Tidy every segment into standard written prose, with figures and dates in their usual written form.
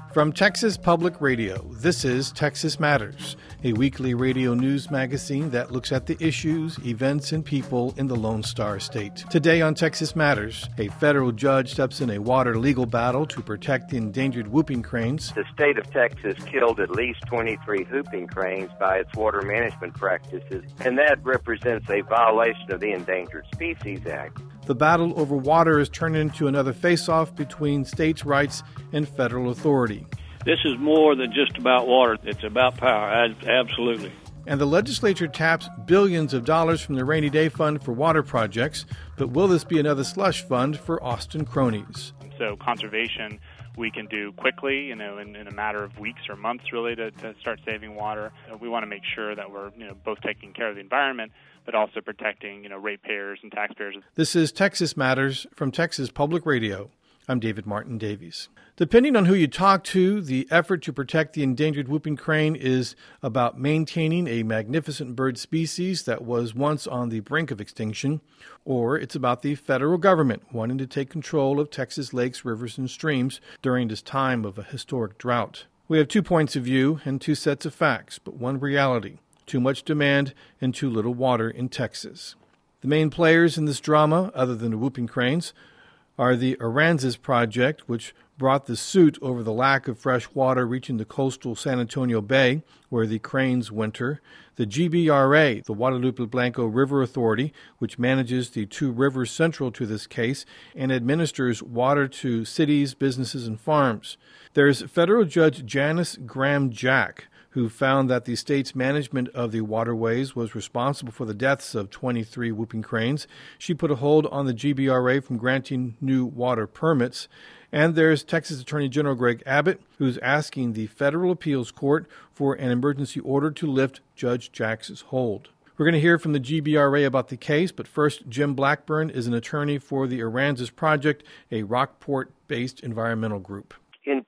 From Texas Public Radio, this is Texas Matters, a weekly radio news magazine that looks at the issues, events, and people in the Lone Star State. Today on Texas Matters, a federal judge steps in a water legal battle to protect the endangered whooping cranes. The state of Texas killed at least 23 whooping cranes by its water management practices, and that represents a violation of the Endangered Species Act. The battle over water has turned into another face-off between states' rights and federal authority. This is more than just about water. It's about power, absolutely. And the legislature taps billions of dollars from the Rainy Day Fund for water projects, but will this be another slush fund for Austin cronies? So conservation we can do quickly, in a matter of weeks or months, really, to start saving water. We want to make sure that we're, both taking care of the environment, but also protecting, ratepayers and taxpayers. This is Texas Matters from Texas Public Radio. I'm David Martin Davies. Depending on who you talk to, the effort to protect the endangered whooping crane is about maintaining a magnificent bird species that was once on the brink of extinction, or it's about the federal government wanting to take control of Texas lakes, rivers, and streams during this time of a historic drought. We have 2 points of view and 2 sets of facts, but one reality: too much demand and too little water in Texas. The main players in this drama, other than the whooping cranes, are the Aransas Project, which brought the suit over the lack of fresh water reaching the coastal San Antonio Bay, where the cranes winter, the GBRA, the Guadalupe Blanco River Authority, which manages the 2 rivers central to this case and administers water to cities, businesses, and farms. There's federal Judge Janice Graham-Jack, who found that the state's management of the waterways was responsible for the deaths of 23 whooping cranes. She put a hold on the GBRA from granting new water permits. And there's Texas Attorney General Greg Abbott, who's asking the Federal Appeals Court for an emergency order to lift Judge Jack's hold. We're going to hear from the GBRA about the case, but first, Jim Blackburn is an attorney for the Aransas Project, a Rockport-based environmental group. In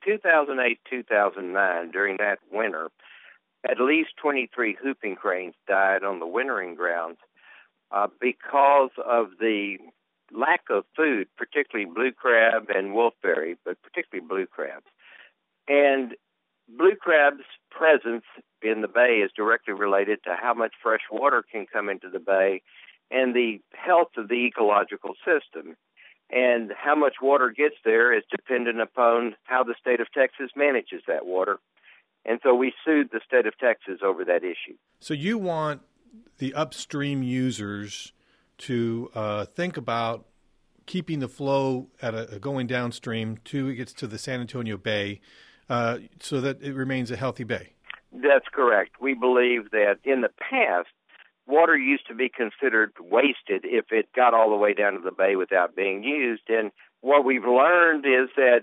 2008-2009, during that winter, at least 23 whooping cranes died on the wintering grounds because of the lack of food, particularly blue crab and wolfberry, but particularly blue crabs. And blue crab's presence in the bay is directly related to how much fresh water can come into the bay and the health of the ecological system. And how much water gets there is dependent upon how the state of Texas manages that water. And so we sued the state of Texas over that issue. So you want the upstream users to think about keeping the flow at going downstream till it gets to the San Antonio Bay so that it remains a healthy bay. That's correct. We believe that in the past, water used to be considered wasted if it got all the way down to the bay without being used. And what we've learned is that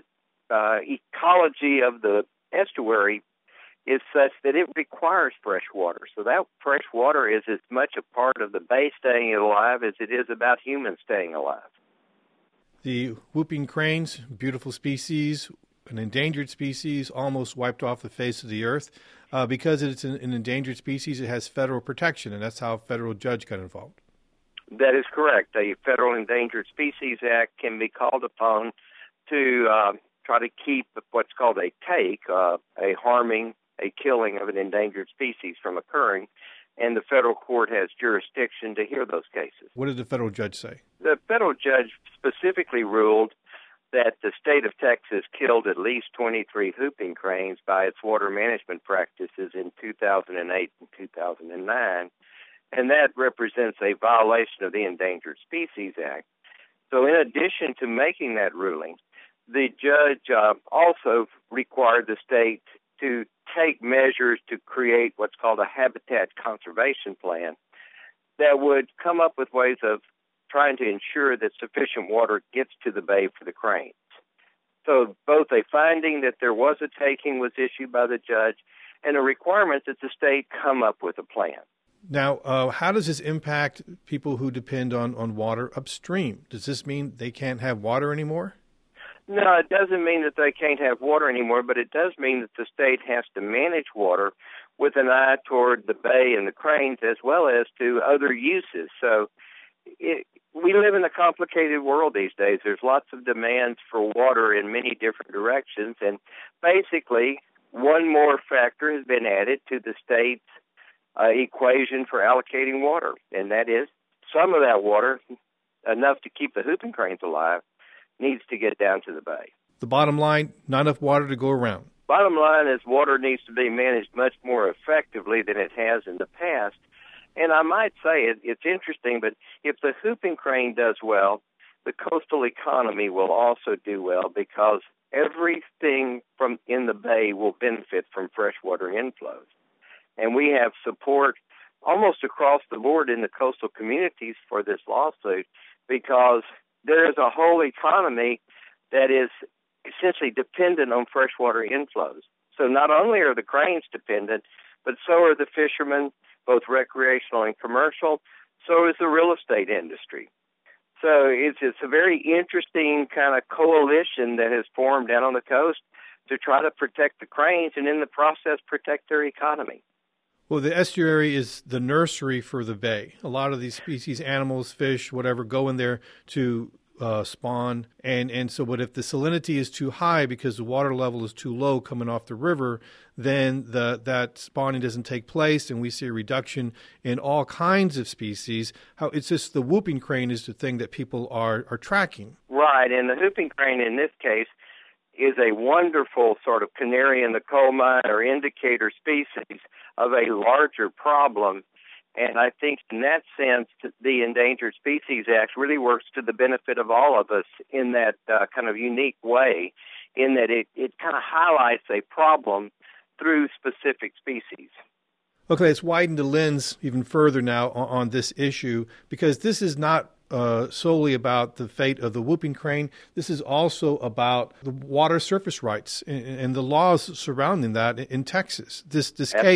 ecology of the estuary is such that it requires fresh water. So that fresh water is as much a part of the bay staying alive as it is about humans staying alive. The whooping cranes, beautiful species, an endangered species, almost wiped off the face of the earth. Because it's an endangered species, it has federal protection, and that's how a federal judge got involved. That is correct. The Federal Endangered Species Act can be called upon to try to keep what's called a take, a killing of an endangered species from occurring, and the federal court has jurisdiction to hear those cases. What did the federal judge say? The federal judge specifically ruled that the state of Texas killed at least 23 whooping cranes by its water management practices in 2008 and 2009, and that represents a violation of the Endangered Species Act. So in addition to making that ruling, the judge also required the state to take measures to create what's called a habitat conservation plan that would come up with ways of trying to ensure that sufficient water gets to the bay for the cranes. So both a finding that there was a taking was issued by the judge and a requirement that the state come up with a plan. Now, how does this impact people who depend on water upstream? Does this mean they can't have water anymore? No, it doesn't mean that they can't have water anymore, but it does mean that the state has to manage water with an eye toward the bay and the cranes as well as to other uses. So we live in a complicated world these days. There's lots of demands for water in many different directions, and basically one more factor has been added to the state's equation for allocating water, and that is some of that water, enough to keep the whooping cranes alive, needs to get down to the bay. The bottom line, not enough water to go around. Bottom line is water needs to be managed much more effectively than it has in the past. And I might say it's interesting, but if the whooping crane does well, the coastal economy will also do well because everything from in the bay will benefit from freshwater inflows. And we have support almost across the board in the coastal communities for this lawsuit because there is a whole economy that is essentially dependent on freshwater inflows. So not only are the cranes dependent, but so are the fishermen, both recreational and commercial. So is the real estate industry. So it's a very interesting kind of coalition that has formed down on the coast to try to protect the cranes and in the process protect their economy. Well, the estuary is the nursery for the bay. A lot of these species, animals, fish, whatever, go in there to spawn. And so, but if the salinity is too high because the water level is too low coming off the river, then that spawning doesn't take place, and we see a reduction in all kinds of species. It's just the whooping crane is the thing that people are tracking. Right, and the whooping crane in this case is a wonderful sort of canary in the coal mine or indicator species of a larger problem. And I think in that sense, the Endangered Species Act really works to the benefit of all of us in that kind of unique way, in that it kind of highlights a problem through specific species. Okay, let's widen the lens even further now on this issue, because this is not solely about the fate of the whooping crane. This is also about the water surface rights and the laws surrounding that in Texas. This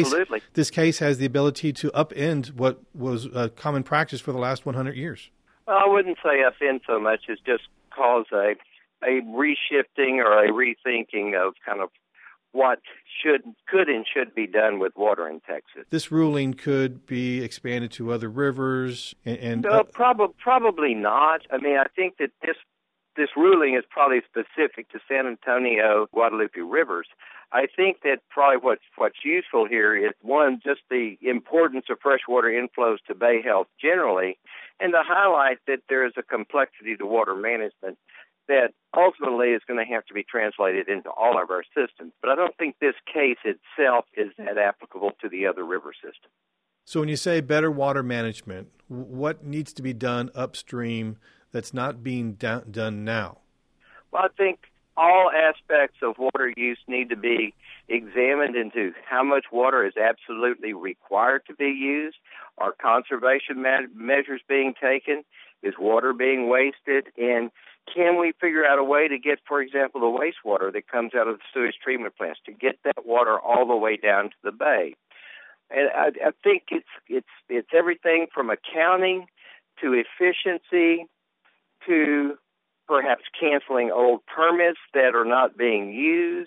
case has the ability to upend what was a common practice for the last 100 years. Well, I wouldn't say upend so much as just cause a reshifting or a rethinking of kind of what could and should be done with water in Texas. This ruling could be expanded to other rivers, and probably not. I mean, I think that this ruling is probably specific to San Antonio, Guadalupe rivers. I think that probably what's useful here is, one, just the importance of freshwater inflows to bay health generally, and to highlight that there is a complexity to water management that ultimately is going to have to be translated into all of our systems. But I don't think this case itself is that applicable to the other river systems. So when you say better water management, what needs to be done upstream that's not being done now? Well, I think all aspects of water use need to be examined into how much water is absolutely required to be used. Are conservation measures being taken? Is water being wasted? And can we figure out a way to get, for example, the wastewater that comes out of the sewage treatment plants, to get that water all the way down to the bay? And I think it's everything from accounting to efficiency to perhaps canceling old permits that are not being used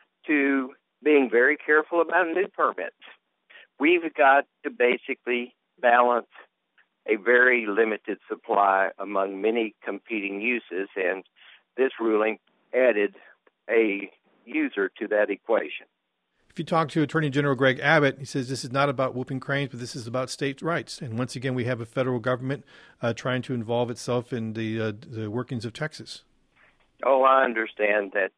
to being very careful about new permits. We've got to basically balance a very limited supply among many competing uses, and this ruling added a user to that equation. If you talk to Attorney General Greg Abbott, he says this is not about whooping cranes, but this is about state rights. And once again, we have a federal government trying to involve itself in the workings of Texas. Oh, I understand that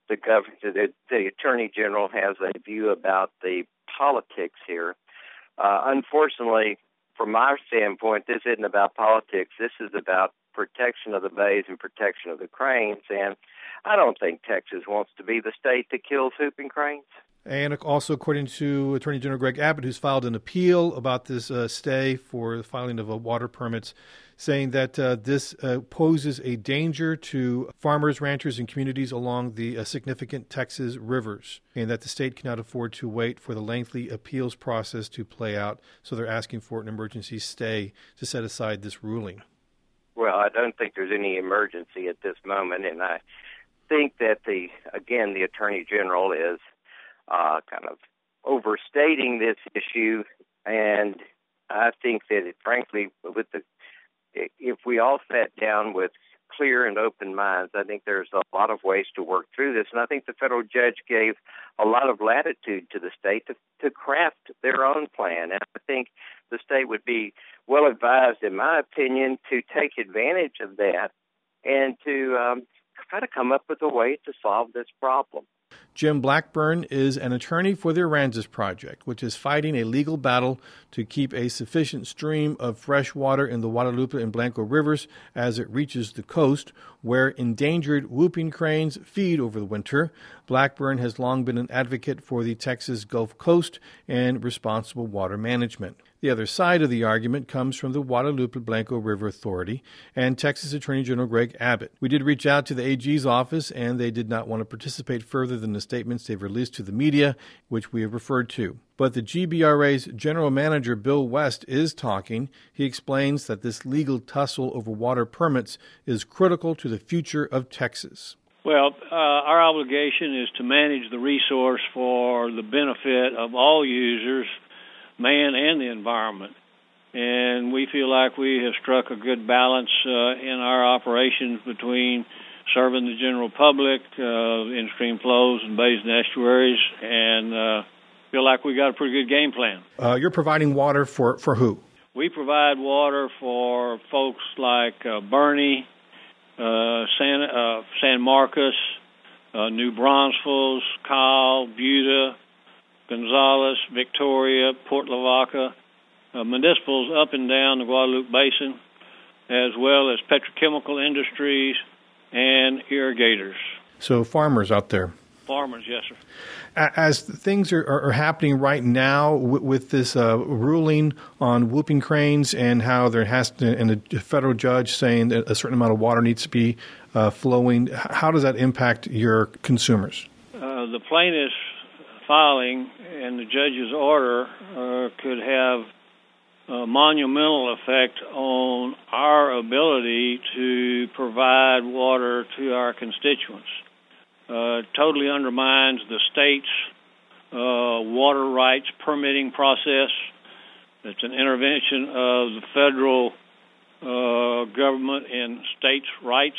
the Attorney General has a view about the politics here. Unfortunately, from our standpoint, this isn't about politics. This is about protection of the bays and protection of the cranes. And I don't think Texas wants to be the state that kills whooping cranes. And also, according to Attorney General Greg Abbott, who's filed an appeal about this stay for the filing of water permits, saying that this poses a danger to farmers, ranchers, and communities along the significant Texas rivers, and that the state cannot afford to wait for the lengthy appeals process to play out. So they're asking for an emergency stay to set aside this ruling. Well, I don't think there's any emergency at this moment, and I think that the Attorney General is kind of overstating this issue, and I think that frankly, with the if we all sat down with clear and open minds, I think there's a lot of ways to work through this. And I think the federal judge gave a lot of latitude to the state to craft their own plan. And I think the state would be well advised, in my opinion, to take advantage of that and to try to come up with a way to solve this problem. Jim Blackburn is an attorney for the Aransas Project, which is fighting a legal battle to keep a sufficient stream of fresh water in the Guadalupe and Blanco rivers as it reaches the coast, where endangered whooping cranes feed over the winter. Blackburn has long been an advocate for the Texas Gulf Coast and responsible water management. The other side of the argument comes from the Guadalupe-Blanco River Authority and Texas Attorney General Greg Abbott. We did reach out to the AG's office, and they did not want to participate further than the statements they've released to the media, which we have referred to. But the GBRA's General Manager, Bill West, is talking. He explains that this legal tussle over water permits is critical to the future of Texas. Well, our obligation is to manage the resource for the benefit of all users, man and the environment. And we feel like we have struck a good balance in our operations between serving the general public, in-stream flows and bays and estuaries, and feel like we got a pretty good game plan. You're providing water for who? We provide water for folks like Bernie, San Marcos, New Braunfels, Kyle, Buda, Gonzales, Victoria, Port Lavaca, municipals up and down the Guadalupe Basin, as well as petrochemical industries and irrigators. So farmers out there. Farmers, yes, sir. As things are happening right now with this ruling on whooping cranes and how there has to, and the federal judge saying that a certain amount of water needs to be flowing, how does that impact your consumers? The plaintiff's filing and the judge's order could have a monumental effect on our ability to provide water to our constituents. Totally undermines the state's water rights permitting process. It's an intervention of the federal government in states' rights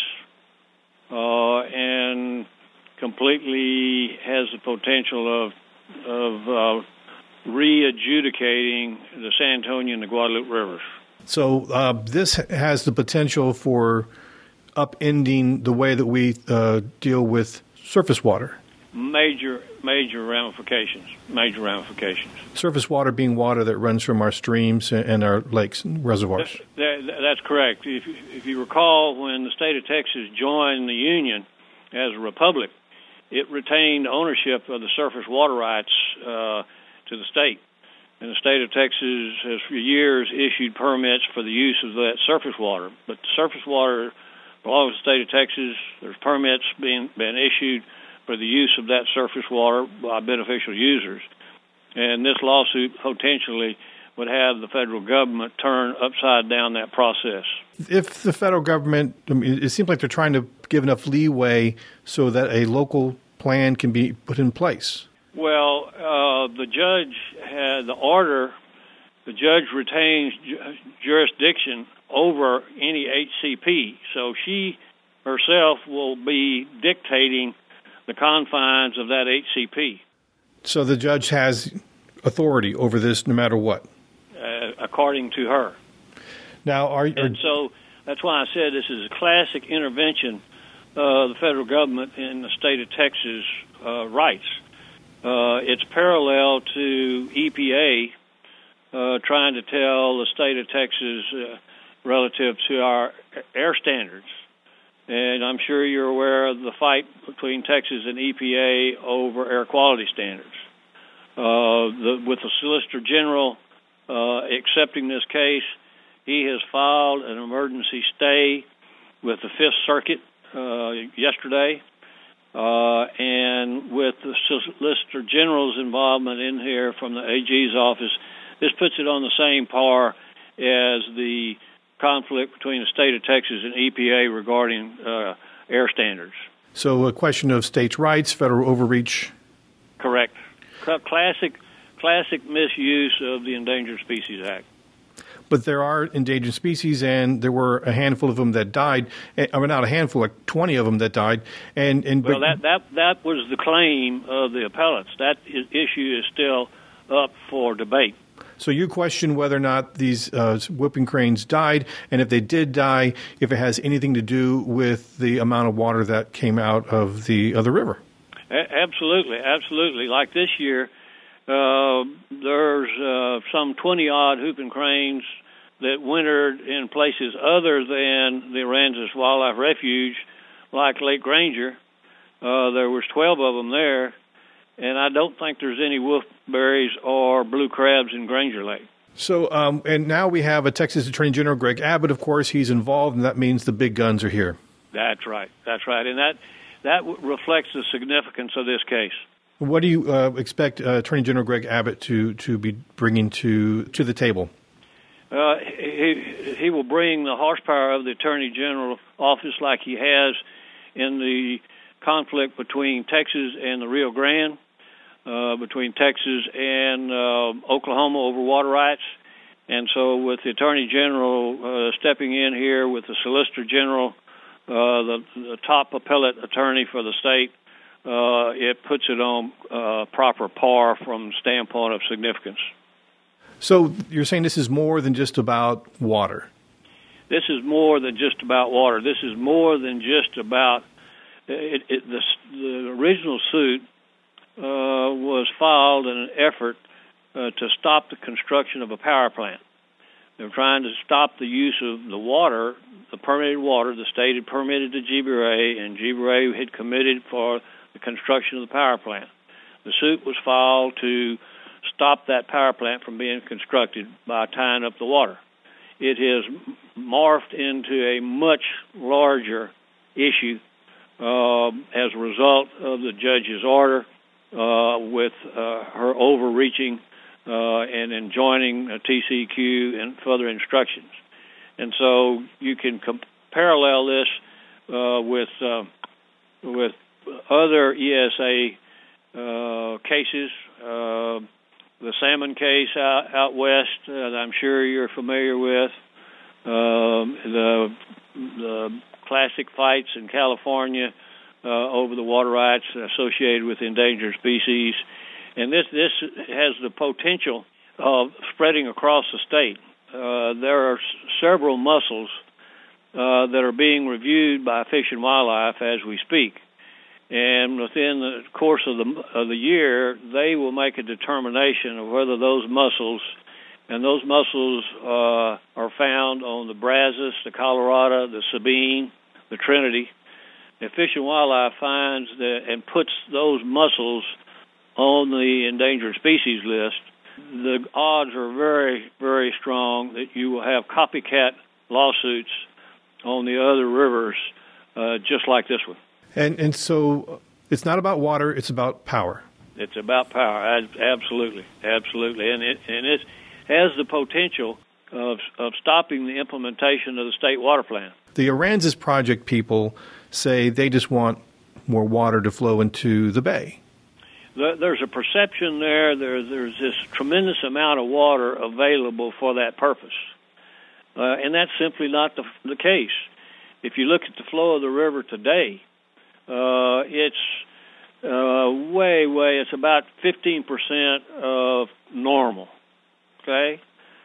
and completely has the potential of re-adjudicating the San Antonio and the Guadalupe rivers. So this has the potential for upending the way that we deal with surface water. Major ramifications. Surface water being water that runs from our streams and our lakes and reservoirs. That's correct. If you recall, when the state of Texas joined the Union as a republic, it retained ownership of the surface water rights to the state. And the state of Texas has for years issued permits for the use of that surface water. But the surface water belongs to the state of Texas. There's permits been issued for the use of that surface water by beneficial users. And this lawsuit potentially would have the federal government turn upside down that process. If the federal government, it seems like they're trying to give enough leeway so that a local plan can be put in place. Well, the judge had the order. The judge retains jurisdiction over any HCP, so she herself will be dictating the confines of that HCP. So the judge has authority over this no matter what? According to her. Now, and so that's why I said this is a classic intervention of the federal government in the state of Texas rights. It's parallel to EPA trying to tell the state of Texas relative to our air standards. And I'm sure you're aware of the fight between Texas and EPA over air quality standards. With the Solicitor General accepting this case, he has filed an emergency stay with the Fifth Circuit yesterday. And with the Solicitor General's involvement in here from the AG's office, this puts it on the same par as the conflict between the state of Texas and EPA regarding air standards. So a question of states' rights, federal overreach? Correct. Classic misuse of the Endangered Species Act. but there are endangered species, and there were a handful of them that died. I mean, not a handful, like 20 of them that died. Well, that was the claim of the appellates. That issue is still up for debate. So you question whether or not these whooping cranes died, and if they did die, if it has anything to do with the amount of water that came out of the river. Absolutely, absolutely. Like this year, there's some 20-odd whooping cranes that wintered in places other than the Aransas Wildlife Refuge, like Lake Granger. There was 12 of them there, and I don't think there's any wolfberries or blue crabs in Granger Lake. So, and now we have a Texas Attorney General, Greg Abbott, of course. He's involved, and that means the big guns are here. That's right. That's right. And that reflects the significance of this case. What do you expect Attorney General Greg Abbott to be bringing to the table? He will bring the horsepower of the Attorney General office like he has in the conflict between Texas and the Rio Grande, between Texas and Oklahoma over water rights. And so with the Attorney General stepping in here with the Solicitor General, the top appellate attorney for the state, it puts it on proper par from the standpoint of significance. So you're saying this is more than just about water? This is more than just about water. This is more than just about the original suit was filed in an effort to stop the construction of a power plant. They're trying to stop the use of the water, the permitted water. The state had permitted the GBRA, and GBRA had committed for the construction of the power plant. The suit was filed to stop that power plant from being constructed by tying up the water. It has morphed into a much larger issue as a result of the judge's order with her overreaching and enjoining TCEQ and further instructions. And so you can parallel this with other ESA cases. The salmon case out west that I'm sure you're familiar with, the classic fights in California over the water rights associated with endangered species. And this has the potential of spreading across the state. There are several mussels that are being reviewed by Fish and Wildlife as we speak. And within the course of the year, they will make a determination of whether those mussels are found on the Brazos, the Colorado, the Sabine, the Trinity. And Fish and Wildlife finds that and puts those mussels on the endangered species list. The odds are very, very strong that you will have copycat lawsuits on the other rivers just like this one. And so it's not about water, it's about power. It's about power, absolutely, absolutely. And it has the potential of stopping the implementation of the state water plan. The Aransas Project people say they just want more water to flow into the bay. There's a perception there. There's this tremendous amount of water available for that purpose. And that's simply not the case. If you look at the flow of the river today, it's it's about 15% of normal, okay?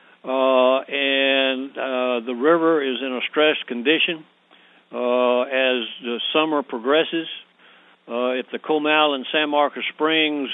And the river is in a stressed condition as the summer progresses. If the Comal and San Marcos Springs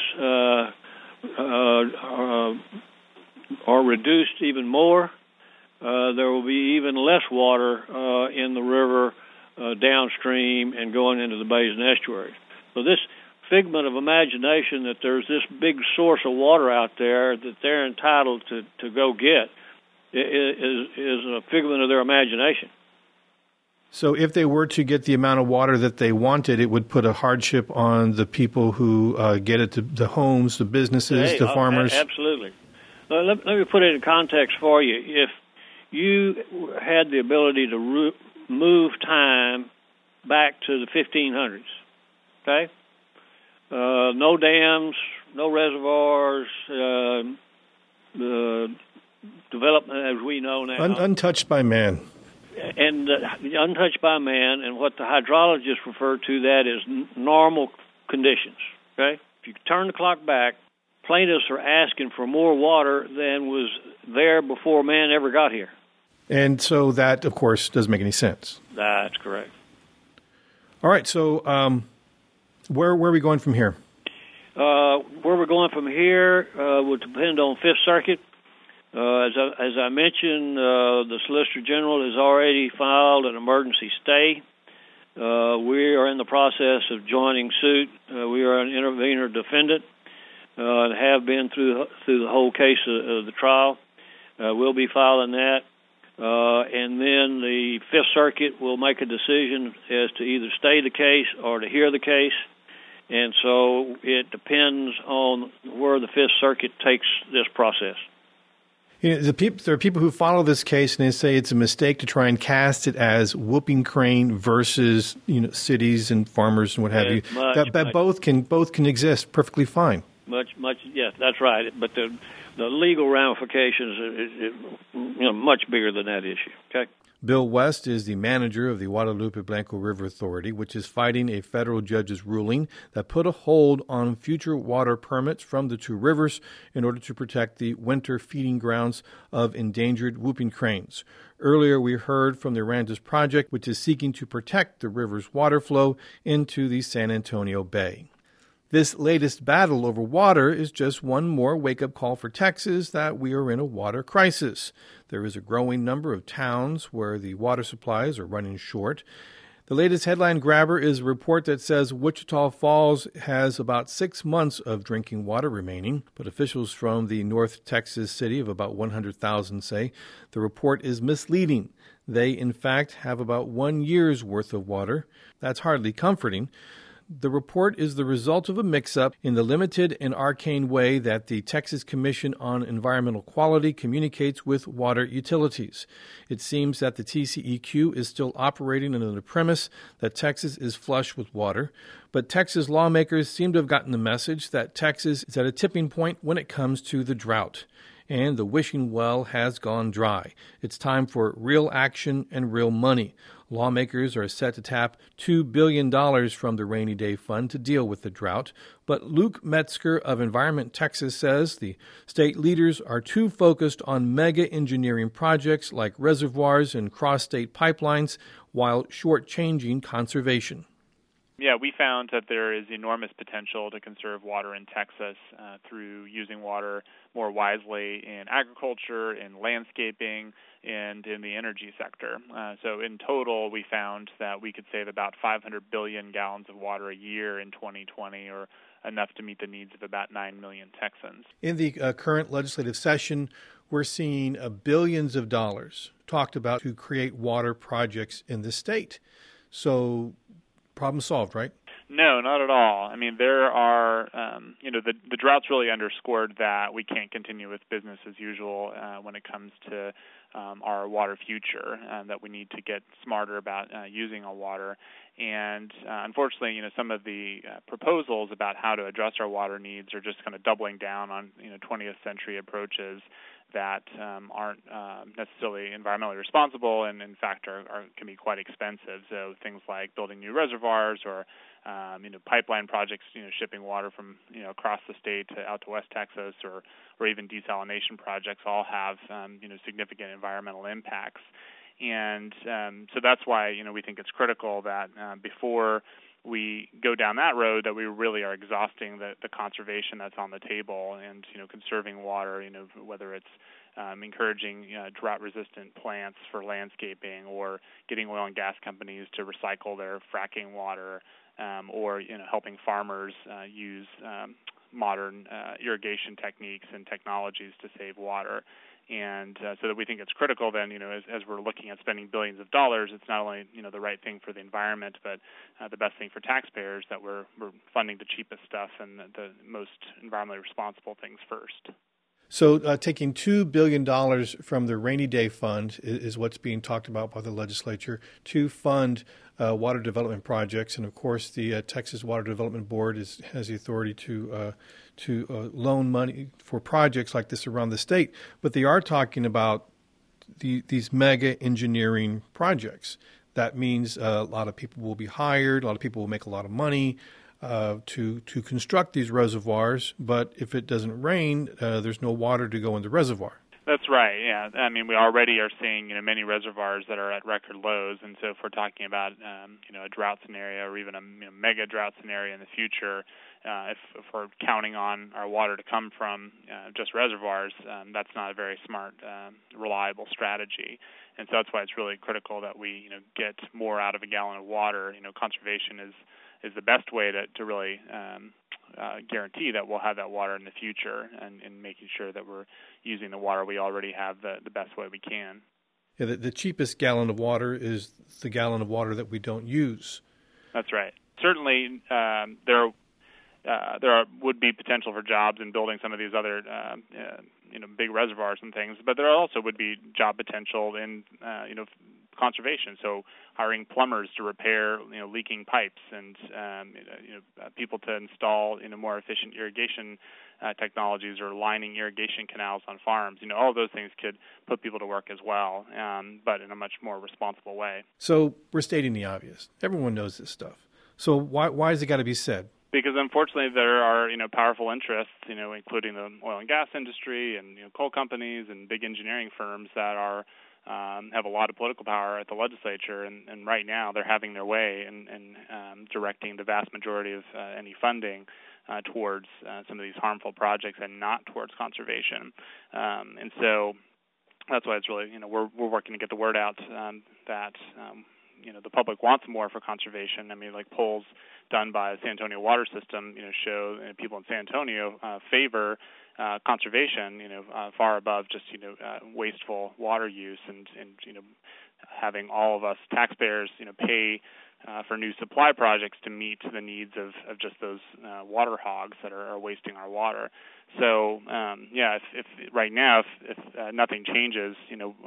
are reduced even more, there will be even less water in the river downstream and going into the bays and estuaries. So this figment of imagination that there's this big source of water out there that they're entitled to go get is a figment of their imagination. So if they were to get the amount of water that they wanted, it would put a hardship on the people who get it, the homes, the businesses, the farmers. Absolutely. Let me put it in context for you. If you had the ability to move time back to the 1500s, okay? No dams, no reservoirs, the development as we know now. Untouched by man. And untouched by man, and what the hydrologists refer to that as normal conditions. Okay? If you turn the clock back, plaintiffs are asking for more water than was there before man ever got here. And so that, of course, doesn't make any sense. That's correct. All right, so where are we going from here? Where we're going from here will depend on Fifth Circuit. As I mentioned, the Solicitor General has already filed an emergency stay. We are in the process of joining suit. We are an intervener defendant and have been through the whole case of the trial. We'll be filing that. And then the Fifth Circuit will make a decision as to either stay the case or to hear the case. And so it depends on where the Fifth Circuit takes this process. You know, there are people who follow this case and they say it's a mistake to try and cast it as Whooping Crane versus cities and farmers and what have you. Both can exist perfectly fine. Yes, that's right. But the legal ramifications is much bigger than that issue. Okay. Bill West is the manager of the Guadalupe Blanco River Authority, which is fighting a federal judge's ruling that put a hold on future water permits from the two rivers in order to protect the winter feeding grounds of endangered whooping cranes. Earlier, we heard from the Aransas Project, which is seeking to protect the river's water flow into the San Antonio Bay. This latest battle over water is just one more wake-up call for Texas that we are in a water crisis. There is a growing number of towns where the water supplies are running short. The latest headline grabber is a report that says Wichita Falls has about 6 months of drinking water remaining, but officials from the North Texas city of about 100,000 say the report is misleading. They, in fact, have about 1 year's worth of water. That's hardly comforting. The report is the result of a mix-up in the limited and arcane way that the Texas Commission on Environmental Quality communicates with water utilities. It seems that the TCEQ is still operating under the premise that Texas is flush with water, but Texas lawmakers seem to have gotten the message that Texas is at a tipping point when it comes to the drought. And the wishing well has gone dry. It's time for real action and real money. Lawmakers are set to tap $2 billion from the Rainy Day Fund to deal with the drought. But Luke Metzger of Environment Texas says the state leaders are too focused on mega engineering projects like reservoirs and cross-state pipelines while shortchanging conservation. Yeah, we found that there is enormous potential to conserve water in Texas through using water more wisely in agriculture, in landscaping, and in the energy sector. So in total, we found that we could save about 500 billion gallons of water a year in 2020, or enough to meet the needs of about 9 million Texans. In the current legislative session, we're seeing billions of dollars talked about to create water projects in the state. So problem solved, right? No, not at all. I mean, there are, the drought's really underscored that we can't continue with business as usual when it comes to our water future, that we need to get smarter about using our water. And unfortunately, some of the proposals about how to address our water needs are just kind of doubling down on, 20th century approaches that aren't necessarily environmentally responsible and, in fact, can be quite expensive. So things like building new reservoirs or, pipeline projects, shipping water from, across the state out to West Texas or even desalination projects all have, significant environmental impacts. And so that's why, we think it's critical that before we go down that road, that we really are exhausting the conservation that's on the table and, conserving water, whether it's encouraging drought-resistant plants for landscaping or getting oil and gas companies to recycle their fracking water or, helping farmers use modern irrigation techniques and technologies to save water. And so that we think it's critical then, as we're looking at spending billions of dollars, it's not only, the right thing for the environment, but the best thing for taxpayers, that we're funding the cheapest stuff and the most environmentally responsible things first. So taking $2 billion from the rainy day fund is what's being talked about by the legislature to fund water development projects. And, of course, the Texas Water Development Board has the authority to loan money for projects like this around the state. But they are talking about these mega engineering projects. That means a lot of people will be hired, a lot of people will make a lot of money to construct these reservoirs, but if it doesn't rain, there's no water to go in the reservoir. That's right. Yeah, I mean, we already are seeing many reservoirs that are at record lows, and so if we're talking about a drought scenario or even a mega drought scenario in the future, if we're counting on our water to come from just reservoirs, that's not a very smart, reliable strategy. And so that's why it's really critical that we get more out of a gallon of water. Conservation is the best way to really guarantee that we'll have that water in the future, and making sure that we're using the water we already have the best way we can. Yeah, the cheapest gallon of water is the gallon of water that we don't use. That's right. Certainly, there would be potential for jobs in building some of these other big reservoirs and things, but there also would be job potential in conservation. So hiring plumbers to repair leaking pipes, and people to install more efficient irrigation technologies, or lining irrigation canals on farms. All of those things could put people to work as well, but in a much more responsible way. So we're stating the obvious. Everyone knows this stuff. So why has it got to be said? Because unfortunately there are powerful interests, including the oil and gas industry and coal companies and big engineering firms that are have a lot of political power at the legislature, and right now they're having their way and directing the vast majority of any funding towards some of these harmful projects and not towards conservation. And so that's why it's really we're working to get the word out that the public wants more for conservation. I mean, like polls done by the San Antonio Water System, show people in San Antonio favor conservation, far above just wasteful water use, and having all of us taxpayers pay for new supply projects to meet the needs of just those water hogs that are wasting our water. So if right now if nothing changes,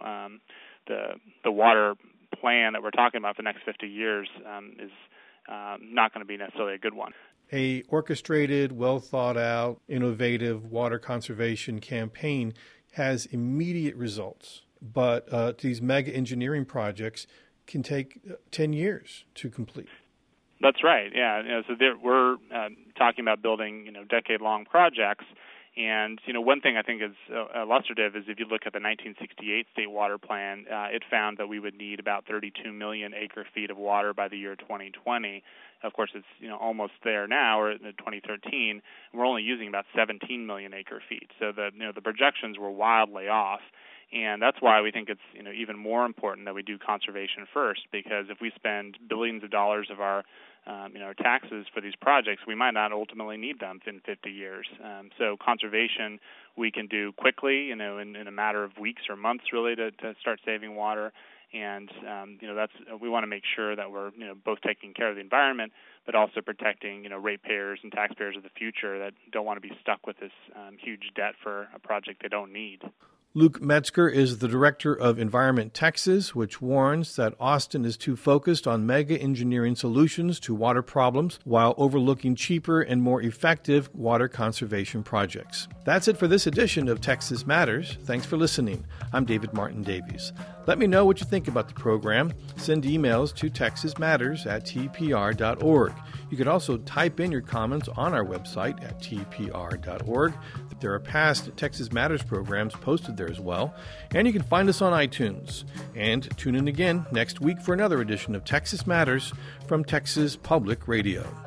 the water plan that we're talking about for the next 50 years is not going to be necessarily a good one. A orchestrated, well-thought-out, innovative water conservation campaign has immediate results, but these mega engineering projects can take 10 years to complete. That's right. Yeah. So we're talking about building decade-long projects. And, one thing I think is illustrative is if you look at the 1968 State Water Plan, it found that we would need about 32 million acre-feet of water by the year 2020. Of course, it's, almost there now, or in 2013, and we're only using about 17 million acre-feet. So the projections were wildly off. And that's why we think it's even more important that we do conservation first, because if we spend billions of dollars of our taxes for these projects, we might not ultimately need them in 50 years. So conservation we can do quickly, in a matter of weeks or months, really, to start saving water. And that's we want to make sure that we're both taking care of the environment, but also protecting ratepayers and taxpayers of the future that don't want to be stuck with this huge debt for a project they don't need. Luke Metzger is the director of Environment Texas, which warns that Austin is too focused on mega engineering solutions to water problems while overlooking cheaper and more effective water conservation projects. That's it for this edition of Texas Matters. Thanks for listening. I'm David Martin Davies. Let me know what you think about the program. Send emails to texasmatters@tpr.org. You can also type in your comments on our website at tpr.org. There are past Texas Matters programs posted there as well. And you can find us on iTunes. And tune in again next week for another edition of Texas Matters from Texas Public Radio.